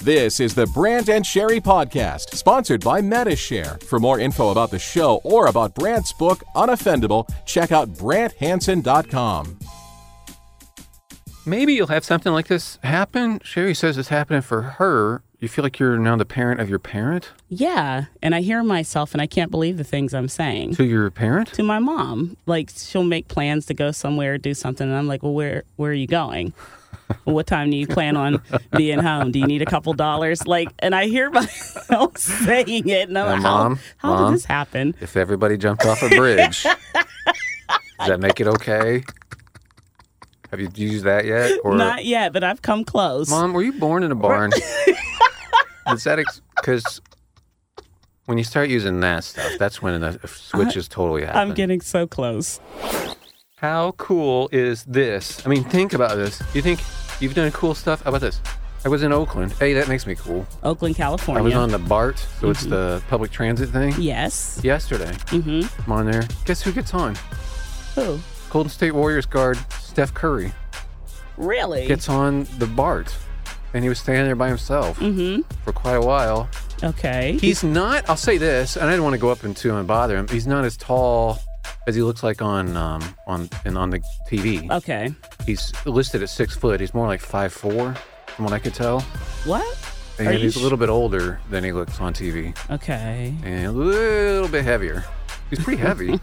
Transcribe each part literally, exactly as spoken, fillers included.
This is the Brant and Sherry Podcast, sponsored by Metashare. For more info about the show or about Brant's book, Unoffendable, check out brant hansen dot com. Maybe you'll have something like this happen. Sherry says it's happening for her. You feel like you're now the parent of your parent? Yeah, and I hear myself, and I can't believe the things I'm saying. To your parent? To my mom. Like, she'll make plans to go somewhere, do something, and I'm like, well, where where are you going? Well, what time do you plan on being home? Do you need a couple dollars? Like, and I hear myself saying it, and I'm uh, like, Mom, how, how Mom, did this happen? If everybody jumped off a bridge, does that make it okay? Have you used that yet? Or... Not yet, but I've come close. Mom, were you born in a barn? Is that because ex- when you start using that stuff, that's when the switches totally happen. I'm getting so close. How cool is this? I mean, think about this. You think you've done cool stuff? How about this? I was in Oakland. Hey, that makes me cool. Oakland, California. I was on the BART, so mm-hmm. it's the public transit thing. Yes. Yesterday. Mm-hmm. I'm on there. Guess who gets on? Who? Golden State Warriors guard Steph Curry. Really? Gets on the BART. And he was standing there by himself mm-hmm. for quite a while. Okay. He's not, I'll say this, and I didn't want to go up into him and bother him. He's not as tall as he looks like on um, on and on the T V. Okay. He's listed at six foot. He's more like five four, from what I could tell. What? And Are he's sh- a little bit older than he looks on T V. Okay. And a little bit heavier. He's pretty heavy.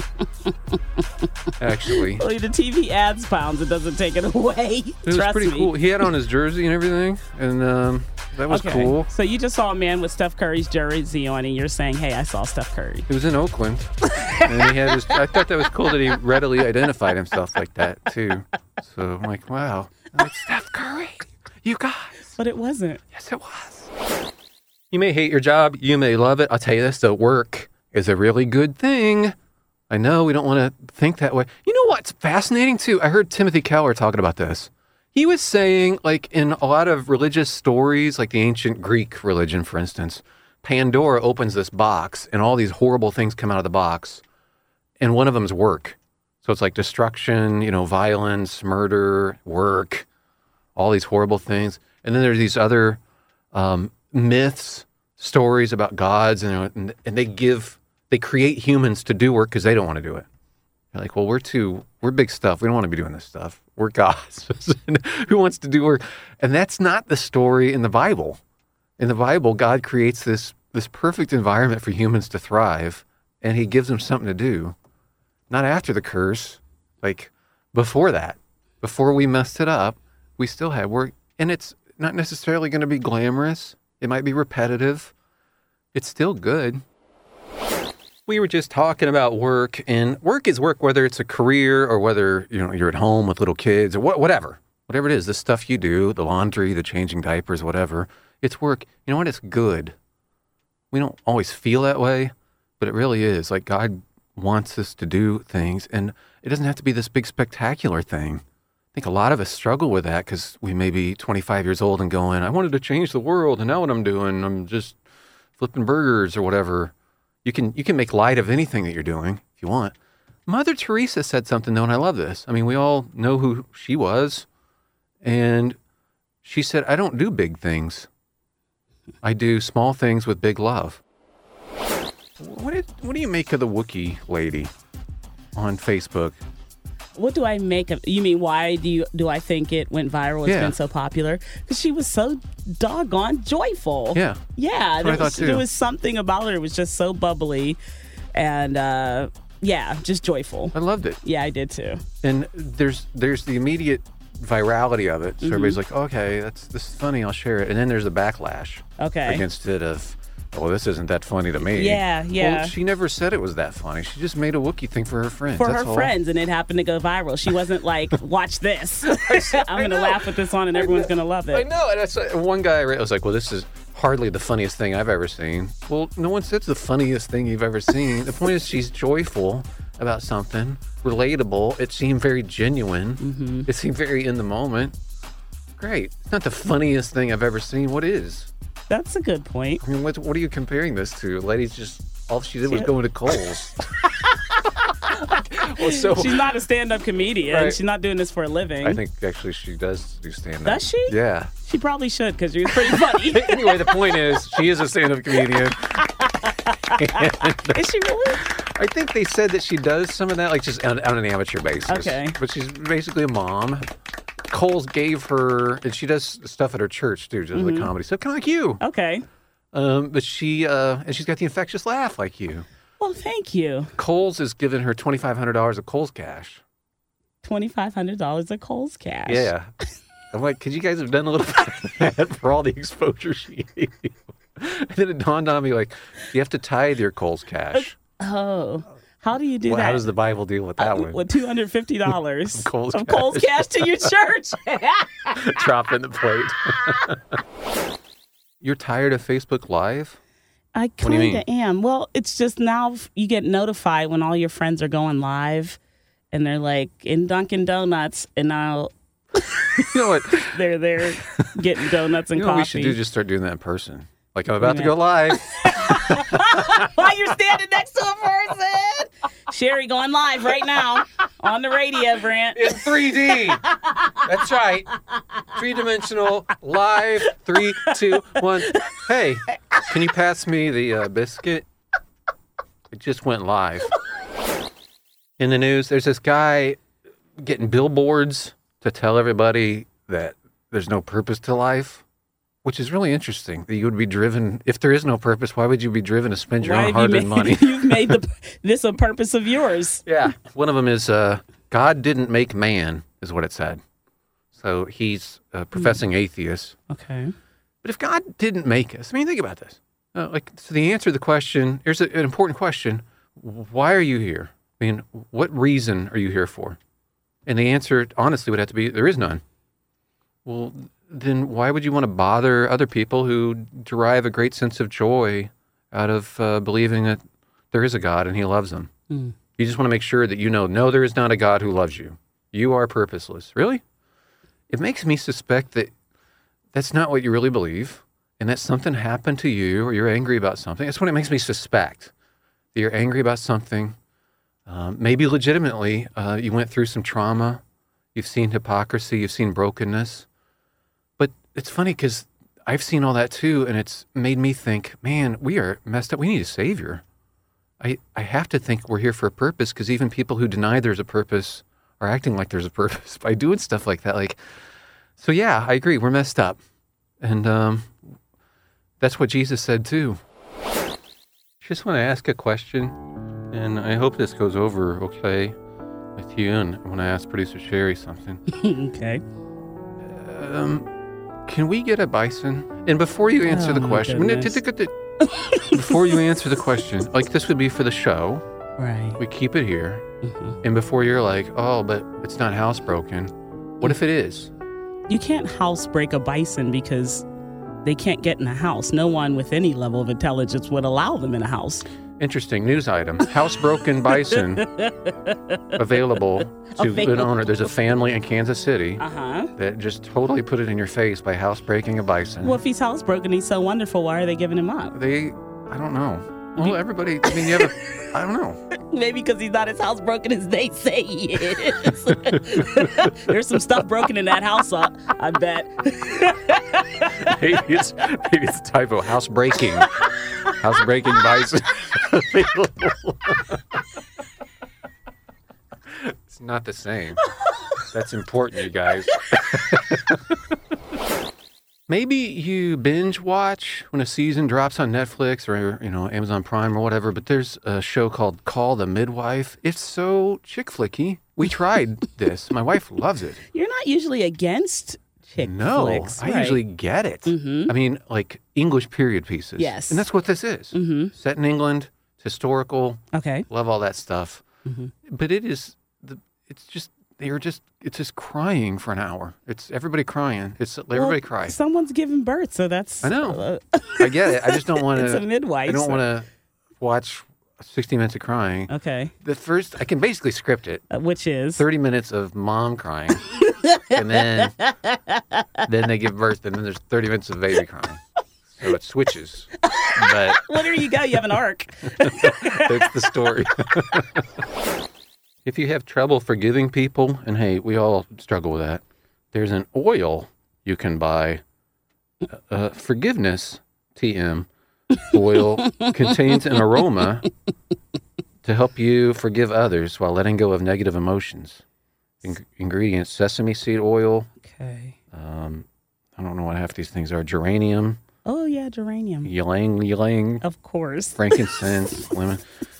Actually. Well, the T V adds pounds. It doesn't take it away. It was Trust pretty me. cool. He had on his jersey and everything. And um, that was okay. cool. So you just saw a man with Steph Curry's jersey on, and you're saying, hey, I saw Steph Curry. It was in Oakland. And he had his, I thought that was cool that he readily identified himself like that, too. So I'm like, wow. I'm like, Steph Curry, you guys. But it wasn't. Yes, it was. You may hate your job. You may love it. I'll tell you this, though. Work is a really good thing. I know we don't want to think that way. You know what's fascinating, too? I heard Timothy Keller talking about this. He was saying, like, in a lot of religious stories, like the ancient Greek religion, for instance, Pandora opens this box, and all these horrible things come out of the box, and one of them is work. So it's like destruction, you know, violence, murder, work, all these horrible things. And then there's these other um, myths, stories about gods, and, and and they give, they create humans to do work because they don't want to do it. They're like, well, we're too, we're big stuff. We don't want to be doing this stuff. We're gods. Who wants to do work? And that's not the story in the Bible. In the Bible, God creates this this perfect environment for humans to thrive, and he gives them something to do. Not after the curse, like before that. Before we messed it up, we still had work. And it's not necessarily going to be glamorous. It might be repetitive. It's still good. We were just talking about work, and work is work, whether it's a career or whether, you know, you're at home with little kids or wh- whatever. Whatever it is, the stuff you do, the laundry, the changing diapers, whatever, it's work. You know what? It's good. We don't always feel that way, but it really is. Like, God wants us to do things, and it doesn't have to be this big spectacular thing. I think a lot of us struggle with that because we may be twenty-five years old and going, I wanted to change the world, and now what I'm doing, I'm just flipping burgers or whatever. You can you can make light of anything that you're doing if you want. Mother Teresa said something, though, and I love this. I mean, we all know who she was, and she said, I don't do big things. I do small things with big love. What did, what do you make of the Wookiee lady on Facebook? What do I make of? You mean why do you do I think it went viral? It's Yeah. been so popular because she was so doggone joyful. Yeah, yeah. That's what There I thought was, too. there was something about her. It was just so bubbly, and uh, yeah, just joyful. I loved it. Yeah, I did too. And there's there's the immediate virality of it. So Mhm. everybody's like, okay, that's this is funny, I'll share it. And then there's the backlash Okay. against it of, oh, this isn't that funny to me. Yeah, yeah. Well, she never said it was that funny. She just made a Wookiee thing for her friends. For That's her all. friends, and it happened to go viral. She wasn't like, watch this. I'm going to know. laugh with this on, and everyone's going to love I it. know. And that's, uh, one guy I read, I was like, well, this is hardly the funniest thing I've ever seen. Well, no one said it's the funniest thing you've ever seen. The point is she's joyful about something, relatable. It seemed very genuine. Mm-hmm. It seemed very in the moment. Great. It's not the funniest thing I've ever seen. What is? That's a good point. I mean, what, what are you comparing this to? Ladies just, all she did was Yeah. go into Kohl's. Well, so She's not a stand-up comedian. Right. She's not doing this for a living. I think actually she does do stand-up. Does she? Yeah. She probably should because she was pretty funny. Anyway, the point is, she is a stand-up comedian. Is she really? I think they said that she does some of that, like just on, on an amateur basis. Okay. But she's basically a mom. Coles gave her, and she does stuff at her church too, just Mm-hmm. like comedy, so kind of like you. Okay. Um, but she, uh, and she's got the infectious laugh like you. Well, thank you. Coles has given her twenty-five hundred dollars of Coles cash. twenty-five hundred dollars of Kohl's cash. Yeah. I'm like, could you guys have done a little bit of that for all the exposure she gave you? And then it dawned on me, like, you have to tithe your Coles cash. Oh. How do you do Well, that? how does the Bible deal with that one? With two hundred fifty dollars Kohl's of Kohl's cash to your church. Drop in the plate. You're tired of Facebook Live? I do you kind mean? of am. Well, it's just now you get notified when all your friends are going live and they're like in Dunkin' Donuts and now You know what? they're there getting donuts and You know what coffee. we should do? Just start doing that in person. Like, I'm about to go live. While you're standing next to a person. Sherry going live right now on the radio, Brant. In three D. That's right. Three-dimensional, live, three, two, one. Hey, can you pass me the uh, biscuit? It just went live. In the news, there's this guy getting billboards to tell everybody that there's no purpose to life, which is really interesting. That you would be driven, if there is no purpose, why would you be driven to spend your Why own have you hard-earned made, money? You've made the, this a purpose of yours. Yeah. One of them is uh, God didn't make man, is what it said. So he's a professing atheist. Okay. But if God didn't make us, I mean, think about this. Uh, like, so the answer to the question, here's a, an important question. Why are you here? I mean, what reason are you here for? And the answer, honestly, would have to be, there is none. Well, then why would you want to bother other people who derive a great sense of joy out of uh, believing that there is a God and he loves them? Mm. You just want to make sure that you know, no, there is not a God who loves you. You are purposeless. Really? It makes me suspect that that's not what you really believe and that something happened to you or you're angry about something. That's what it makes me suspect, that you're angry about something. Um, maybe legitimately uh, you went through some trauma. You've seen hypocrisy. You've seen brokenness. But it's funny because I've seen all that too, and it's made me think, man, we are messed up. We need a savior. I, I have to think we're here for a purpose because even people who deny there's a purpose are acting like there's a purpose by doing stuff like that. Like, so yeah, I agree. We're messed up. And um, that's what Jesus said too. Just want to ask a question, and I hope this goes over okay with you and when I ask producer Sherry something. Okay. Um, can we get a bison? And before you answer Oh, the my question, goodness. before you answer the question, like this would be for the show. Right. We keep it here. Mhm. And before you're like, oh, but it's not housebroken. What if it is? You can't housebreak a bison because they can't get in a house. No one with any level of intelligence would allow them in a house. Interesting news item. Housebroken bison available to an Available. owner. There's a family in Kansas City Uh-huh. that just totally put it in your face by housebreaking a bison. Well, if he's housebroken, he's so wonderful, why are they giving him up? They, I don't know. Well, everybody, I mean, you have a, I don't know. Maybe because he's not as housebroken as they say he is. There's some stuff broken in that house, uh, I bet. Maybe it's, maybe it's a typo. Housebreaking. Housebreaking bison available. It's not the same. That's important, you guys. Maybe you binge watch when a season drops on Netflix or, you know, Amazon Prime or whatever, but there's a show called Call the Midwife. It's so chick flicky. We tried this. My wife loves it. You're not usually against chick No, flicks, I right? usually get it. Mhm. I mean, like English period pieces. Yes. And that's what this is. Mhm. Set in England, historical, Okay. love all that stuff. Mhm. But it is, the. it's just, they're just, it's just crying for an hour. It's everybody crying. It's everybody Well, cries. Someone's giving birth, so that's. I know. uh, I get it. I just don't want it's a to, midwife. I don't so- want to watch sixty minutes of crying. Okay. The first, I can basically script it. Uh, which is. thirty minutes of mom crying. and then, then they give birth, and then there's thirty minutes of baby crying. So it switches. But Wherever you go, you have an arc. that's the story. If you have trouble forgiving people, and hey, we all struggle with that, there's an oil you can buy. Uh, forgiveness, T M, oil contains an aroma to help you forgive others while letting go of negative emotions. In- ingredients, sesame seed oil. Okay. Um, I don't know what half these things are. Geranium. Oh, yeah, geranium. Ylang ylang. Of course. Frankincense, lemon.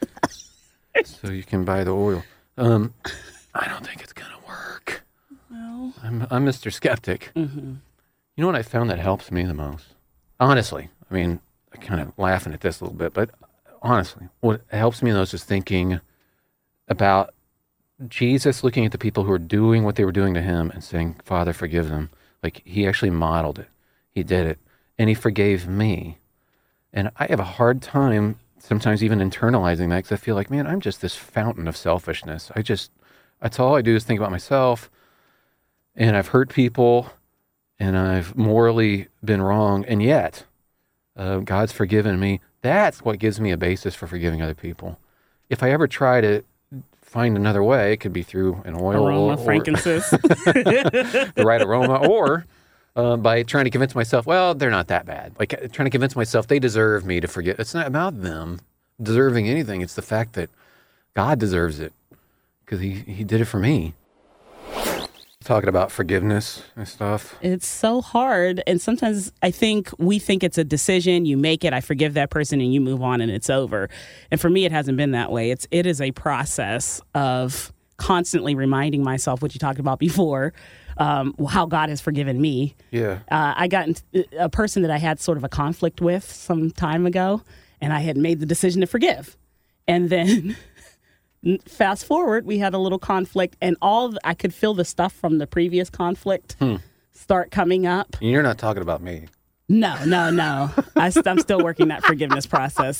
So you can buy the oil. Um, I don't think it's going to work. Well. I'm, I'm Mister Skeptic. Mm-hmm. You know what I found that helps me the most? Honestly, I mean, I'm kind of laughing at this a little bit, but honestly, what helps me the most is thinking about Jesus looking at the people who are doing what they were doing to him and saying, Father, forgive them. Like, he actually modeled it. He did it. And he forgave me. And I have a hard time sometimes even internalizing that because I feel like, man, I'm just this fountain of selfishness. I just, that's all I do is think about myself. And I've hurt people and I've morally been wrong. And yet, uh, God's forgiven me. That's what gives me a basis for forgiving other people. If I ever try to find another way, it could be through an oil Aroma, or, frankincense. the right aroma, or uh, by trying to convince myself, well, they're not that bad. Like trying to convince myself they deserve me to forget. It's not about them deserving anything. It's the fact that God deserves it because he, he did it for me. Talking about forgiveness and stuff. It's so hard. And sometimes I think we think it's a decision. You make it, I forgive that person, and you move on and it's over. And for me, it hasn't been that way. It's it is a process of constantly reminding myself what you talked about before, um, how God has forgiven me. Yeah. Uh, I got into, a person that I had sort of a conflict with some time ago, and I had made the decision to forgive. And then fast forward, we had a little conflict, and all I could feel the stuff from the previous conflict hmm. start coming up. You're not talking about me. No, no, no. I, I'm still working that forgiveness process.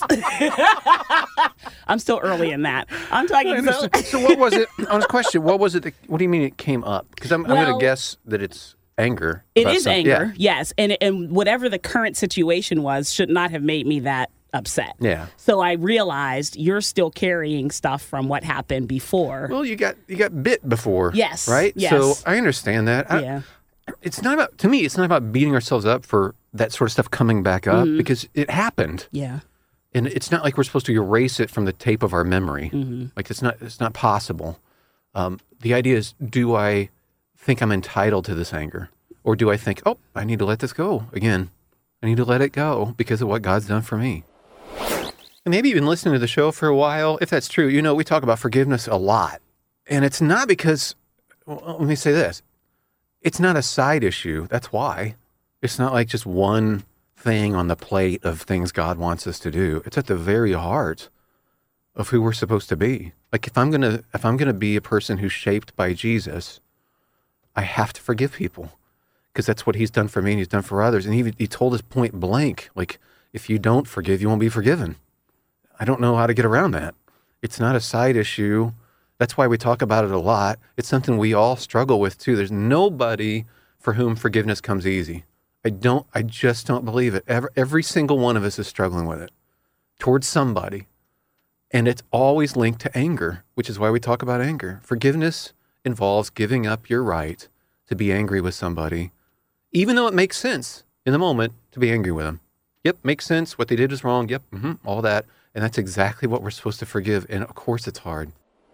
I'm still early in that. I'm talking. So, so what was it? On this question, what was it? That, what do you mean it came up? Because I'm, well, I'm going to guess that it's anger. It is some, anger, yeah. yes, and and whatever the current situation was should not have made me that upset. Yeah. So I realized you're still carrying stuff from what happened before. Well, you got you got bit before. Yes. Right? Yes. So I understand that. I, yeah. It's not about, to me, it's not about beating ourselves up for that sort of stuff coming back up mm-hmm. because it happened. Yeah. And it's not like we're supposed to erase it from the tape of our memory. Mm-hmm. Like it's not it's not possible. Um, the idea is, do I think I'm entitled to this anger? Or do I think, oh, I need to let this go again. I need to let it go because of what God's done for me. And maybe you've been listening to the show for a while. If that's true, you know, we talk about forgiveness a lot. And it's not because, well, let me say this. It's not a side issue. That's why. It's not like just one thing on the plate of things God wants us to do. It's at the very heart of who we're supposed to be. Like if I'm going to if I'm going to be a person who's shaped by Jesus, I have to forgive people because that's what he's done for me and he's done for others. And he he told us point blank, like if you don't forgive, you won't be forgiven. I don't know how to get around that. It's not a side issue. That's why we talk about it a lot. It's something we all struggle with too. There's nobody for whom forgiveness comes easy. I don't, I just don't believe it. Every, every single one of us is struggling with it towards somebody. And it's always linked to anger, which is why we talk about anger. Forgiveness involves giving up your right to be angry with somebody, even though it makes sense in the moment to be angry with them. Yep, makes sense. What they did is wrong. Yep, mm-hmm, all that. And that's exactly what we're supposed to forgive. And of course it's hard.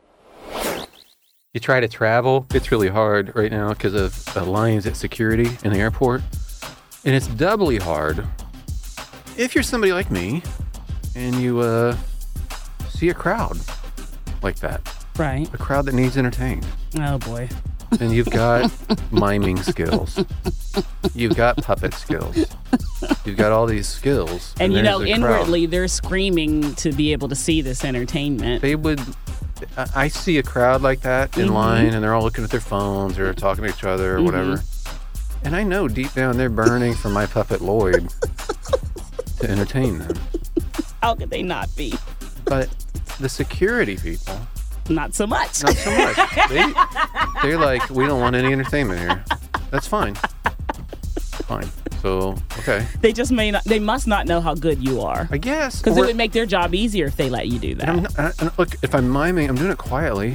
You try to travel, it's really hard right now because of uh, lines at security in the airport. And it's doubly hard if you're somebody like me and you uh, see a crowd like that. Right. A crowd that needs entertained. Oh, boy. And you've got miming skills. You've got puppet skills. You've got all these skills. And, and you know, inwardly, crowd. They're screaming to be able to see this entertainment. They would... I see a crowd like that in mm-hmm. line, and they're all looking at their phones or talking to each other or mm-hmm. whatever. And I know deep down they're burning for my puppet Lloyd to entertain them. How could they not be? But the security people... Not so much. Not so much. They, they're like, we don't want any entertainment here. That's fine. Fine. So, okay. They just may not, they must not know how good you are. I guess. Because it would make their job easier if they let you do that. And I'm not, and look, if I'm miming, I'm doing it quietly. Yes.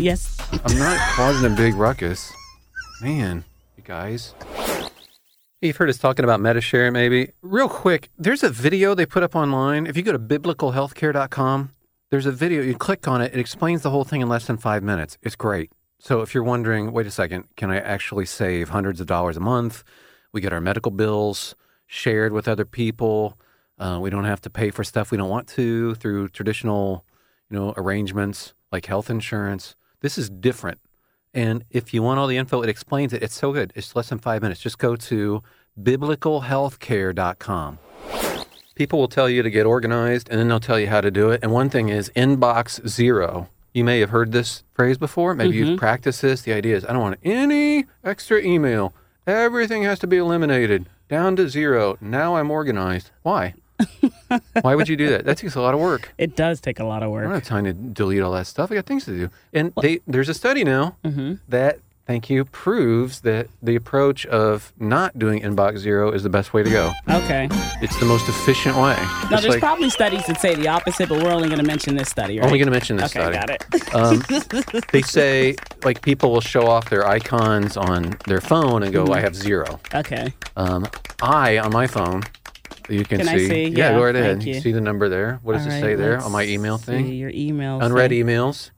I'm not causing a big ruckus. Man, you guys. You've heard us talking about Medi-Share, maybe. Real quick, there's a video they put up online. If you go to biblical healthcare dot com, there's a video. You click on it. It explains the whole thing in less than five minutes. It's great. So if you're wondering, wait a second, can I actually save hundreds of dollars a month? We get our medical bills shared with other people. Uh, we don't have to pay for stuff we don't want to through traditional, you know, arrangements like health insurance. This is different. And if you want all the info, it explains it. It's so good. It's less than five minutes. Just go to biblical healthcare dot com. People will tell you to get organized, and then they'll tell you how to do it. And one thing is inbox zero. You may have heard this phrase before. Maybe mm-hmm. you've practiced this. The idea is, I don't want any extra email. Everything has to be eliminated. Down to zero. Now I'm organized. Why? Why would you do that? That takes a lot of work. It does take a lot of work. I don't have time to delete all that stuff. I got things to do. And they, there's a study now mm-hmm. that, thank you, proves that the approach of not doing inbox zero is the best way to go. Okay. It's the most efficient way. Now, It's there's like, probably studies that say the opposite, but we're only going to mention this study, right? Only going to mention this okay, study. got it. um, they say, like, people will show off their icons on their phone and go, mm-hmm. I have zero. Okay. Um, I, on my phone... You can, can see. I see? Yeah, yeah go right ahead. You. you see the number there. What does All it right, say there on my email thing? See your email. Unread thing. emails.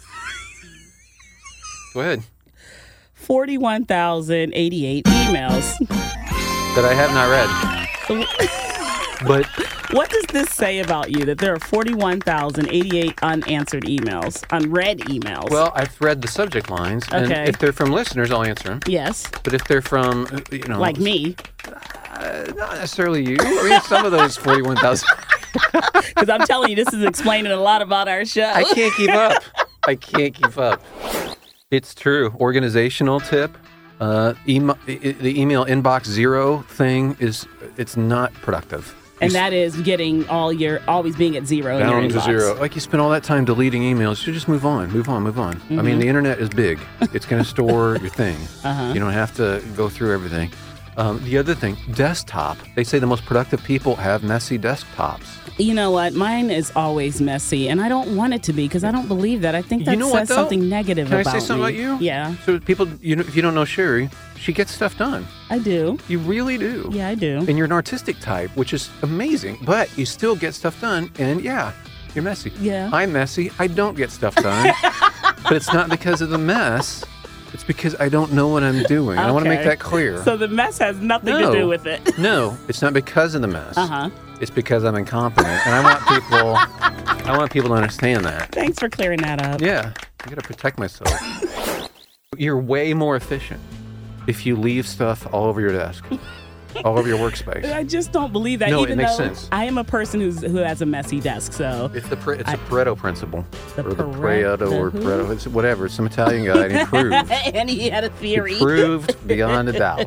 Go ahead. forty-one thousand eighty-eight emails. That I have not read. But what does this say about you, that there are forty-one thousand eighty-eight unanswered emails, unread emails? Well, I've read the subject lines. And okay. if they're from listeners, I'll answer them. Yes. But if they're from, you know. Like me. Uh, not necessarily you. I mean, some of those forty-one thousand. Because I'm telling you, this is explaining a lot about our show. I can't keep up. I can't keep up. It's true. Organizational tip. Uh, email, the email inbox zero thing is, it's not productive. And that is getting all your, always being at zero in your Down inbox. to zero. Like you spend all that time deleting emails, you just move on, move on, move on. Mm-hmm. I mean, the internet is big. It's going to store your thing. Uh-huh. You don't have to go through everything. Um, the other thing, desktop. They say the most productive people have messy desktops. You know what? Mine is always messy, and I don't want it to be because I don't believe that. I think that you know says what, though? something negative Can about I say something me. about you? Yeah. So people, you know, if you don't know Sherry, she gets stuff done. I do. You really do. Yeah, I do. And you're an artistic type, which is amazing, but you still get stuff done, and yeah, you're messy. Yeah. I'm messy. I don't get stuff done, but it's not because of the mess. It's because I don't know what I'm doing. Okay. I want to make that clear. So the mess has nothing no. to do with it. No, it's not because of the mess. Uh-huh. It's because I'm incompetent, and I want people. I want people to understand that. Thanks for clearing that up. Yeah, I got to protect myself. You're way more efficient if you leave stuff all over your desk, all over your workspace. I just don't believe that. No, even it makes though sense. I am a person who's who has a messy desk, so it's the it's I, the Pareto principle, the or the Pareto, Pareto, or Pareto, it's whatever. Some Italian guy and he proved. And he had a theory. He proved beyond a doubt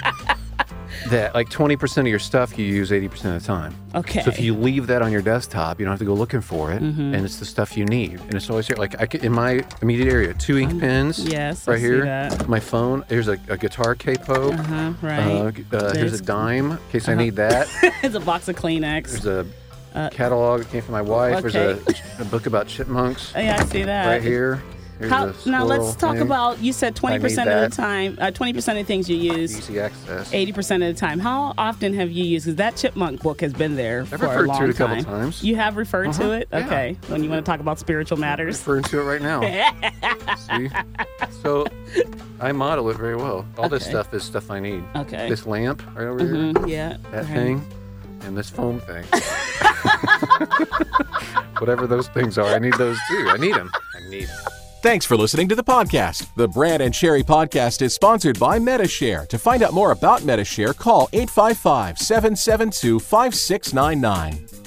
that like twenty percent of your stuff you use eighty percent of the time. Okay. So if you leave that on your desktop, you don't have to go looking for it, mm-hmm. and it's the stuff you need. And it's always here. Like I could, in my immediate area, two ink um, pens. Yes, right I here. See that. My phone. There's a, a guitar capo. Uh-huh, right. Uh, uh, here's a dime in case uh-huh. I need that. There's a box of Kleenex. There's a uh, catalog that came from my wife. Okay. There's a, a book about chipmunks. Oh, yeah, I see that. Right here. How, now let's talk thing. about, you said twenty percent of the time, uh, twenty percent of the things you use. Easy access. eighty percent of the time. How often have you used, because that chipmunk book has been there I've for a long time. I've referred to it a couple time. times. You have referred uh-huh. to it? Yeah. Okay. When you want to talk about spiritual matters? I'm referring to it right now. See? So I model it very well. All okay. this stuff is stuff I need. Okay. This lamp right over mm-hmm. here. Yeah. That right. thing. And this foam thing. Whatever those things are, I need those too. I need them. I need them. Thanks for listening to the podcast. The Brad and Sherry podcast is sponsored by Medi-Share. To find out more about Medi-Share, call eight five five, seven seven two, five six nine nine.